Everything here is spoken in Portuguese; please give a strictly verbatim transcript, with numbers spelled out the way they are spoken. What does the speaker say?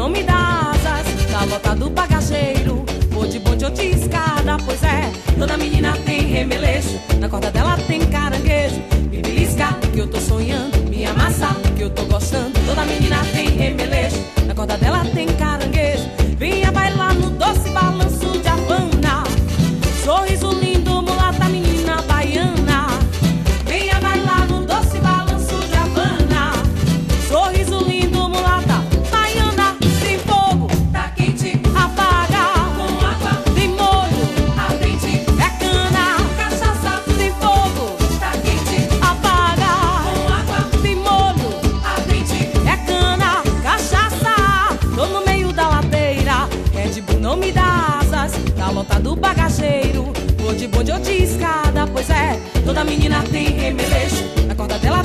não me dá asas. Tá lotado bagageiro, vou de bonde ou de escada. Pois é, toda menina tem remeleixo, na corda dela tem caranguejo. Me belisca que eu tô sonhando, me amassa que eu tô gostando. Toda menina tem remeleixo, na corda dela tem caranguejo. Venha bailar no doce balanço de Havana. Sorriso lindo, mulata menina baiana. Venha bailar no doce balanço de Havana. Sorriso lindo, mulata baiana. Tem fogo, Tá quente, apaga. com água, Tem molho, ardente, é cana. cachaça. Tem fogo, Tá quente, apaga. com água, Tem molho, ardente, é cana, cachaça. Tô no meio da ladeira, Red Bull não me dá asas. Tá lotado bagageiro, vou de bonde ou de escada. Pois é, toda menina tem remeleixo, na corda dela